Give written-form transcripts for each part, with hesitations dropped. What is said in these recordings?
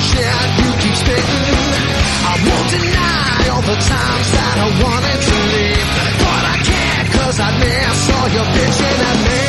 shit you keep spitting. I won't deny all the times that I wanted to leave, but I can't 'cause I miss all your bitching at me.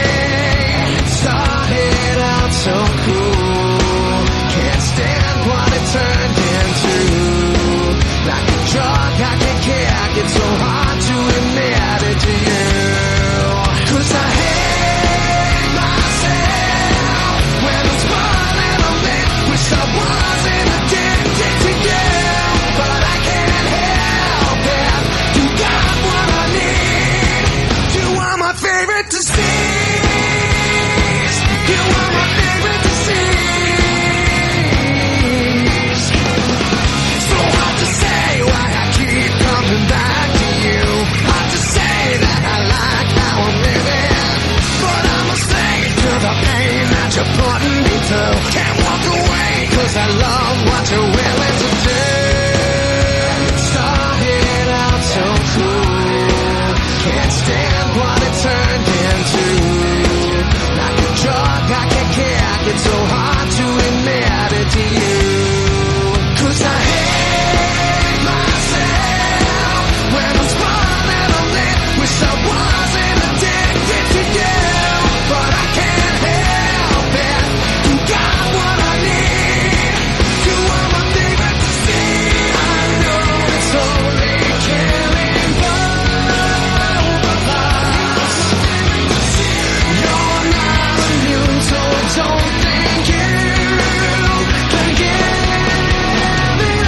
Started out so cool, can't stand what it turned into. Like a drug I can't kick, it's so hard to admit it to you. 'Cause I hate myself when I'm smiling on it. Wish I wasn't addicted to you, but I can't help it. You got what I need. You are my favorite disease. You are my favorite disease. So hard to say why I keep coming back to you. Hard to say that I like how I'm living, but I'm a slave to the pain that you're putting me through. Can't walk away 'cause I love what you're willing to do. Started out so cool, can't stand what it turned into. Like a drug I can't kick, it's so hard to admit it to you. 'Cause I hate myself when I'm smiling on it. Wish I wasn't addicted to you, but I can't help it. You got what I need. You are my favorite disease. I know it's only killing both of us. You're not immune, so I don't think you can give it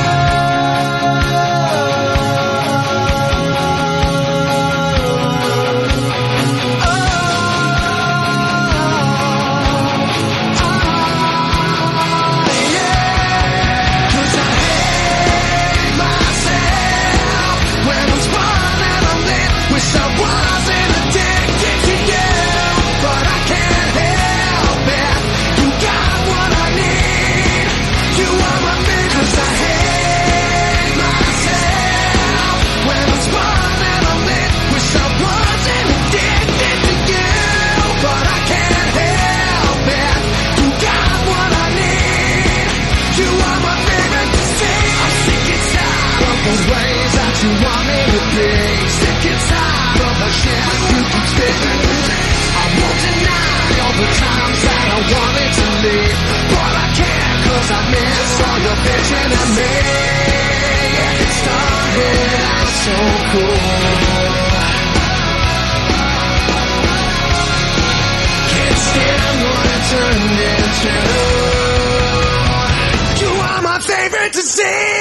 you want me to be. Sick and tired of the shit you keep spitting. I won't deny all the times that I wanted to leave, but I can't 'cause I miss all your bitching at me. It started out so cool, can't stand what it turned into. You are my favorite disease.